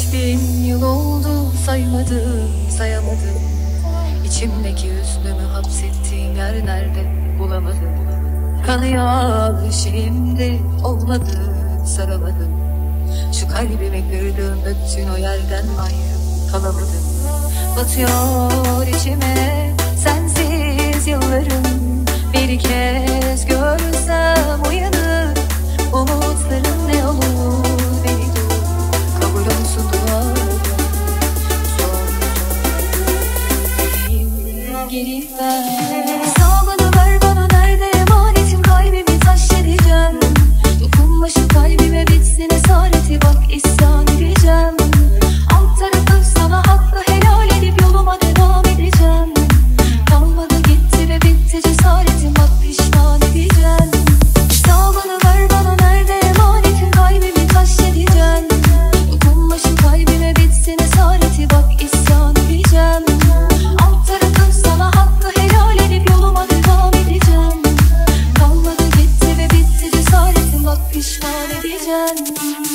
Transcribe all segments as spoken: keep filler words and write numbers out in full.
bin yıl oldu, saymadım, sayamadım. İçimdeki hüznümü hapsettiğin yer nerede, bulamadım. Kanıyor şimdi, olmadı, saramadım. Şu kalbimi kırdığın, döktün o yerden ayrı kalamadım. Batıyor içime sensiz yıllarım. Bir kez görsem uyanır, umutlarım ne olur beni dur. Kabul olsun dualarım, son son geri ver. Sağlığını ver bana, nerede emanetim, kalbimi taş edeceğim. Dokunma şu kalbime, bitsin esareti, bak isyan edeceğim. Alt tarafı sana hakkı helal edip yoluma devam edeceğim. Kalmadı gitti ve bitti cesaretim, bak pişman edeceğim. Sağlığını ver bana, nerede emanetim, kalbimi taş edeceğim. Dokunma şu kalbime, bitsin esareti, bak isyan edeceğim. Alt tarafı sana hakkı helal edip yoluma devam edeceğim. Kalmadı gitti ve bitti cesaretim, bak pişman edeceğim.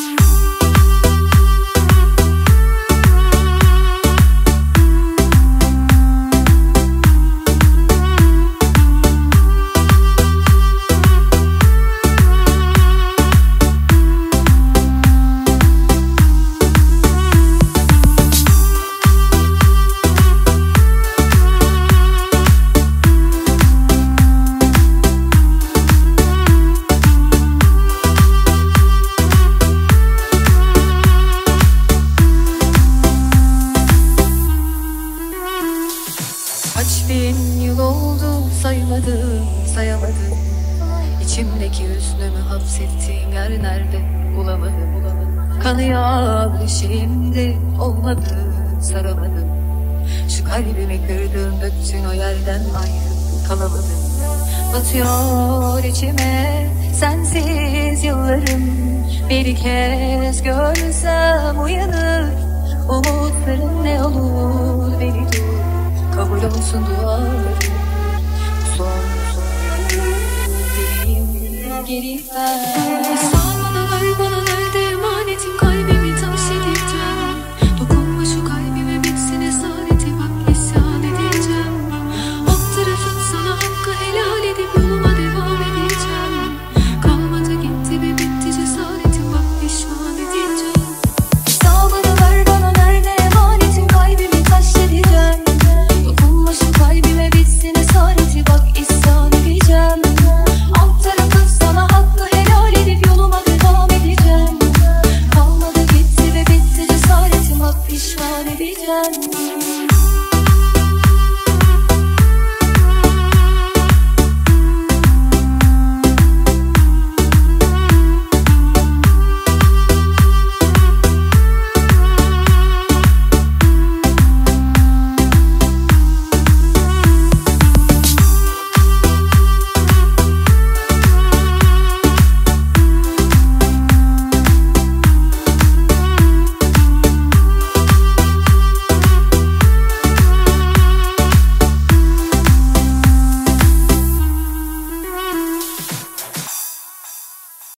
Kaç bin yıl oldu, saymadım, sayamadım. İçimdeki hüznümü hapsettiğin yer nerede, bulamadım, bulamadım. Kanıyor şimdi, olmadı, saramadım. Şu kalbimi kırdın, döktün o yerden ayrı kalamadım. Batıyor içime sensiz yıllarım. Bir kez görsem uyanır, umutlarım ne olur beni dur. Kabul olsun dualarım, son son dediğim geri ver.